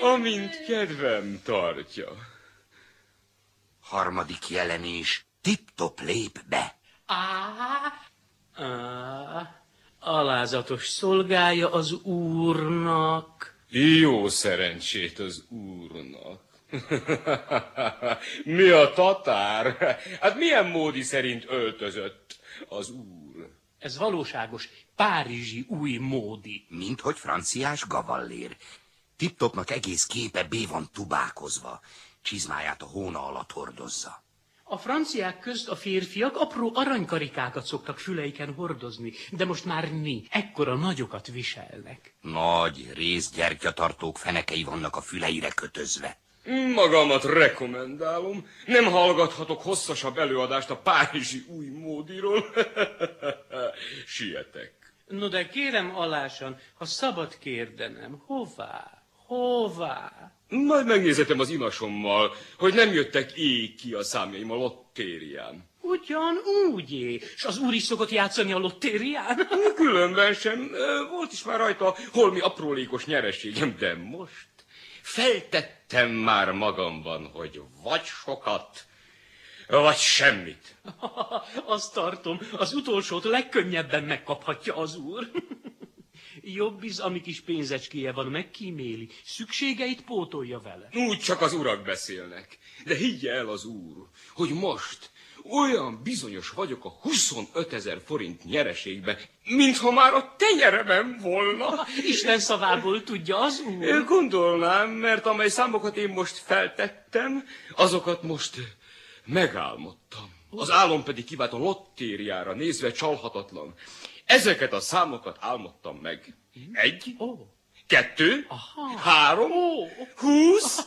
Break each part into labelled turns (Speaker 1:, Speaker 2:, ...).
Speaker 1: amint kedvem tartja.
Speaker 2: Harmadik jelenés. Tip-top lép be.
Speaker 3: Alázatos szolgája az úrnak.
Speaker 1: Jó szerencsét az úrnak. Mi a tatár? Hát milyen módi szerint öltözött az úr?
Speaker 3: Ez valóságos párizsi új módi.
Speaker 2: Minthogy franciás gavallér. Tip-topnak egész képe bé van tubákozva. Csizmáját a hóna alatt hordozza.
Speaker 3: A franciák közt a férfiak apró aranykarikákat szoktak füleiken hordozni, de most már ekkora nagyokat viselnek.
Speaker 2: Nagy részgyertyatartók fenekei vannak a füleire kötözve.
Speaker 1: Magamat rekomendálom. Nem hallgathatok hosszasabb előadást a párizsi új módiról. Sietek.
Speaker 3: No de kérem alásan, ha szabad kérdenem, hová?
Speaker 1: Majd megnézetem az inasommal, hogy nem jöttek ki a számjaim a lottérián.
Speaker 3: Ugyanúgy, és az úr is szokott játszani a lottérián?
Speaker 1: Különben sem. Volt is már rajta holmi aprólékos nyereségem, de most feltettem már magamban, hogy vagy sokat, vagy semmit.
Speaker 3: Azt tartom, az utolsót legkönnyebben megkaphatja az úr. Jobb is, ami kis pénzecskéje van, megkíméli. Szükségeit pótolja vele.
Speaker 1: Úgy csak az urak beszélnek. De higgye el az úr, hogy most olyan bizonyos vagyok a 25 000 forint nyereségben, mintha már a tenyeremben volna.
Speaker 3: Isten szavából tudja az úr.
Speaker 1: Gondolnám, mert amely számokat én most feltettem, azokat most megálmodtam. Az álom pedig kiváltan lottériára nézve csalhatatlan. Ezeket a számokat álmodtam meg. 1, 2, 3, 20,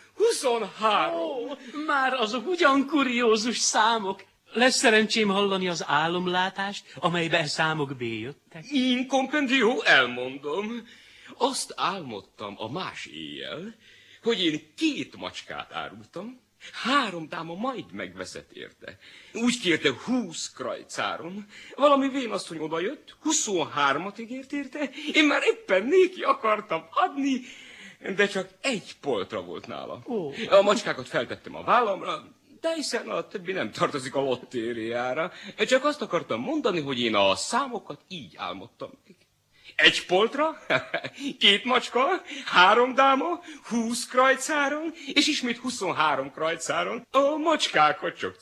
Speaker 1: 23.
Speaker 3: Már azok ugyan kuriózus számok. Lesz szerencsém hallani az álomlátást, amelybe számok béjöttek?
Speaker 1: In compendio, elmondom. Azt álmodtam a más éjjel, hogy én 2 macskát árultam, 3 dáma majd megveszett érte. Úgy kérte 20 krajcáron. Valami vénasszony odajött, 23-at ígért érte, én már éppen néki akartam adni, de csak 1 poltra volt nála. A macskákat feltettem a vállamra, de hiszen a többi nem tartozik a lottériára. Csak azt akartam mondani, hogy én a számokat így álmodtam meg. 1 poltra, 2 macska, 3 dáma, 20 krajcáron, és ismét 23 krajcáron. A macskákat csak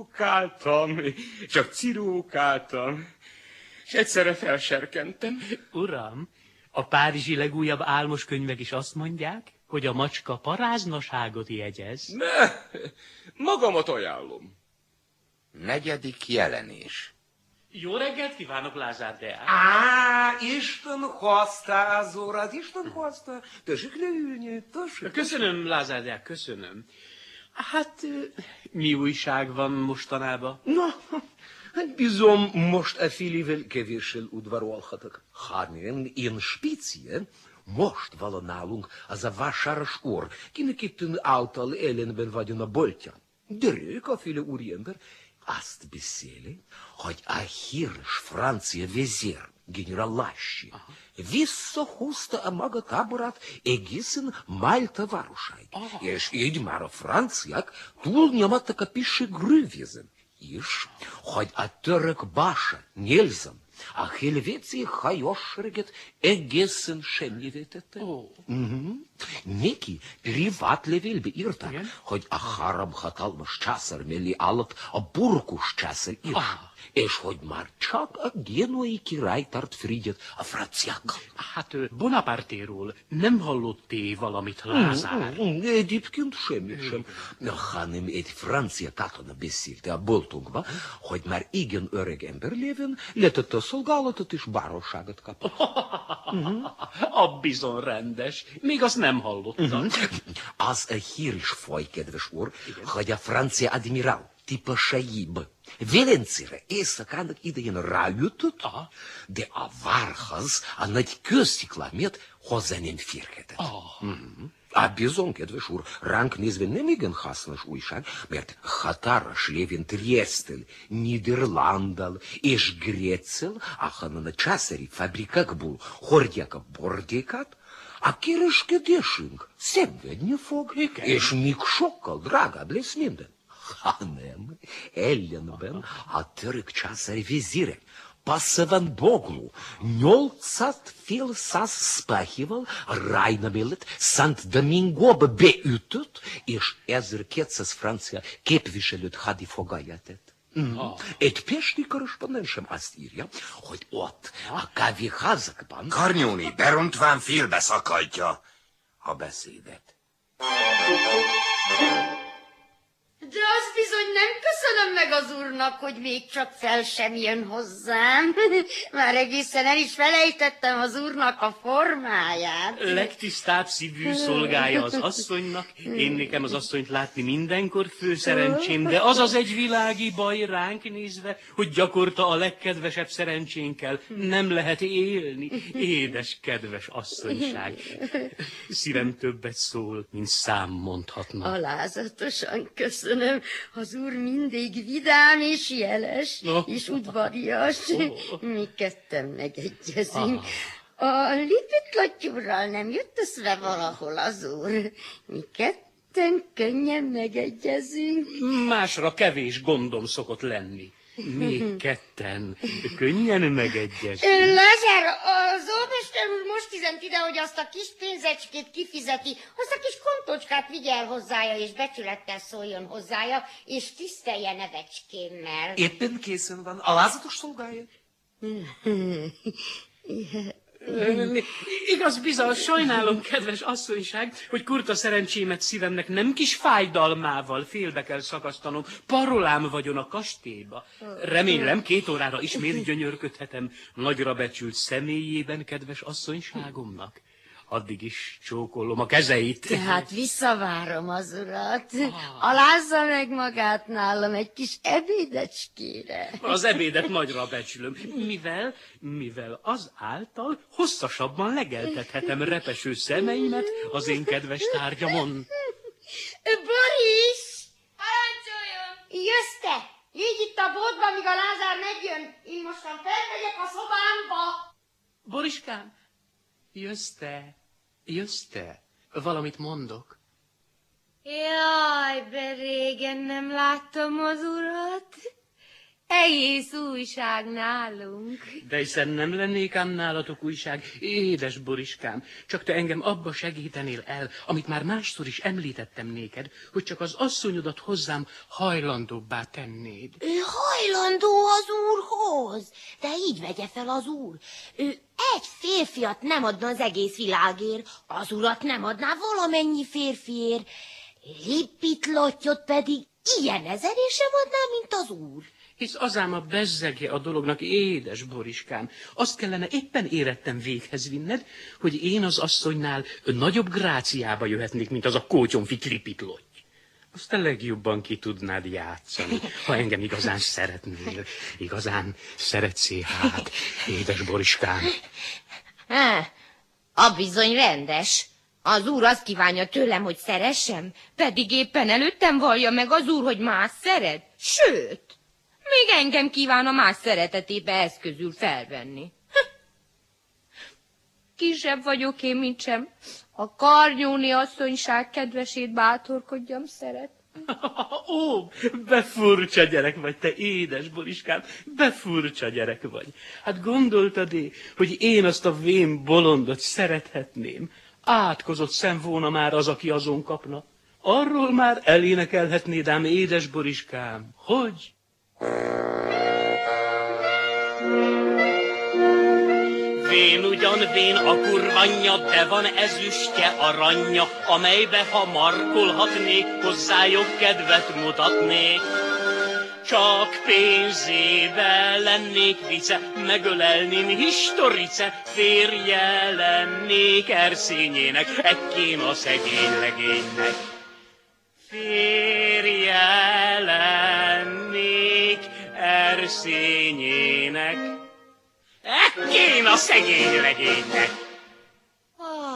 Speaker 1: cirókáltam, és egyszerre felserkentem.
Speaker 3: Uram, a párizsi legújabb álmos könyvek is azt mondják, hogy a macska paráznaságot jegyez.
Speaker 1: Ne, magamat ajánlom.
Speaker 2: 4. jelenés.
Speaker 3: Jó reggelt kívánok, Lázár Deák.
Speaker 4: Isten hozta az órát, Isten hozta. Tessék leülni, tessék.
Speaker 3: Köszönöm, Lázár Deák, köszönöm. Hát, mi újság van mostanában?
Speaker 4: Na, bizony most a félével kevéssel udvarolhatok. Hanem én spécie, most vala nálunk az a vásáros úr, kinek itten által ellenben vagyon a boltja. Derek, a féle úriember, azt beszéli, hogy a híres francia vezér, general Lassy, visszahúzta a maga táborát egészen Málta városáig, és így már a franciák túlnyomattak a pisi grűvízen, és hogy a török bása, Nelson, a helvéci hajossereget egészen semmivé tette. Neki privátlevélbe írták, hogy a 3 hatalmas császár mellé állt a burkus császár is, és hogy már csak a génuai király tart frigyet a franciákkal.
Speaker 3: Hát Bonapartéról nem hallott-e valamit, Lázár?
Speaker 4: Egyébként semmit sem. Hanem egy francia katona beszélte a boltunkba, hogy már igen öreg ember lévén letette a szolgálatot és báróságot kapott.
Speaker 3: A bizony rendes. Még azt nem hallottam.
Speaker 4: Az a hír is foly, kedves úr, hogy a francia admirál, tipa Saib, Velencére éjszakának idején rájutott, de a várhoz a nagy kősziklát hozzá nem férhetett. A bizony, kedves úr, ránk nézve nem igen hasznos újság, mert határos lévén Triestel, Niderlandal és Grécel, ahonnan a császári fabrikákból hordják a bordékat, a kereskedésünk szenvedni fog, és még sokkal drágább lesz minden. Ha nem, ellenben a török császári vezérek Passzavandoglu 8500 szpáhival Rajna mellett Szent Domingóba beütött, és 1200 francia képviselőt hadifogályát tett. Egy pesti korrespondensem azt írja, hogy ott a kávéházakban...
Speaker 2: Karnyóni berontván félbeszakadja a beszédet.
Speaker 5: De azt bizony nem köszönöm meg az úrnak, hogy még csak fel sem jön hozzám. Már egészen el is felejtettem az úrnak a formáját.
Speaker 3: Legtisztább szívű szolgája az asszonynak, én nekem az asszonyt látni mindenkor főszerencsém, de az az egy világi baj ránk nézve, hogy gyakorta a legkedvesebb szerencsénkkel nem lehet élni. Édes, kedves asszonyság. Szívem többet szól, mint szám mondhatna.
Speaker 5: Alázatosan köszönöm. Az úr mindig vidám és jeles, és udvarias. Mi ketten megegyezünk. A Lipitlotyúrral nem jött össze valahol az úr. Mi ketten könnyen megegyezünk.
Speaker 3: Másra kevés gondom szokott lenni. Még ketten könnyen megegyez.
Speaker 5: Lázár, az óvester úr most üzent ide, hogy azt a kis pénzecskét kifizeti, azt a kis kontócskát vigye el hozzája, és becsülettel szóljon hozzája, és tisztelje nevecskémmel.
Speaker 4: Éppen készen van. Alázatos szolgája?
Speaker 3: Igaz, bizony, sajnálom, kedves asszonyság, hogy kurta szerencsémet szívemnek nem kis fájdalmával félbe kell szakasztanom. Parolám vagyon a kastélyba. Remélem, 2 órára ismét gyönyörködhetem nagyra becsült személyében, kedves asszonyságomnak. Addig is csókolom a kezeit.
Speaker 5: Tehát visszavárom az urat. Alázza meg magát nálam egy kis ebédecskére.
Speaker 3: Az ebédet nagyra becsülöm, mivel az által hosszasabban legeltethetem repeső szemeimet az én kedves tárgyamon.
Speaker 5: Boris! Parancsoljon! Jössz te! Légy itt a boltban, míg a Lázár megjön. Én mostan felmegyek a szobámba.
Speaker 3: Boriskám, jössz te? Valamit mondok.
Speaker 6: Jaj, de régen nem láttam az urat. Egész újság nálunk.
Speaker 3: De hiszen nem lennék ám nálatok újság, édes Boriskám, csak te engem abba segítenél el, amit már másszor is említettem néked, hogy csak az asszonyodat hozzám hajlandóbbá tennéd.
Speaker 6: Ő hajlandó az úrhoz, de így vegye fel az úr. Ő egy férfiat nem adna az egész világért, az urat nem adná valamennyi férfiért, Lipitlotyot pedig ilyen ezerért sem adná, mint az úr.
Speaker 3: Hisz az ám a bezzegje a dolognak, édes Boriskám. Azt kellene éppen érettem véghez vinned, hogy én az asszonynál nagyobb gráciába jöhetnék, mint az a kótyomfi Lipitloty. Azt a legjobban ki tudnád játszani, ha engem igazán szeretnél, igazán szeretszé hát, édes Boriskám.
Speaker 6: A bizony rendes. Az úr azt kívánja tőlem, hogy szeressem, pedig éppen előttem vallja meg az úr, hogy más szeret. Sőt, még engem kíván a más szeretetébe eszközül felvenni. Kisebb vagyok én, mint sem. A Karnyóni asszonyság kedvesét bátorkodjam szeret.
Speaker 3: Ó, befurcsa gyerek vagy, te édes Boriskám, befurcsa gyerek vagy. Hát gondoltad-e, hogy én azt a vén bolondot szerethetném? Átkozott szem volna már az, aki azon kapna. Arról már elénekelhetnéd ám, édes Boriskám, hogy... Vén ugyan vén a kurvanya, de van ezüstje aranya, amelybe ha markolhatnék, hozzá jobb kedvet mutatnék. Csak pénzével lennék vice, megölelném historice, férje lennék Erszényének, ekkén a szegény legénynek. Férje lennék Erszényének, ekkén a szegény legénynek.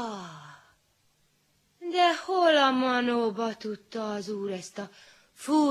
Speaker 6: De hol a manóba tudta az úr ezt a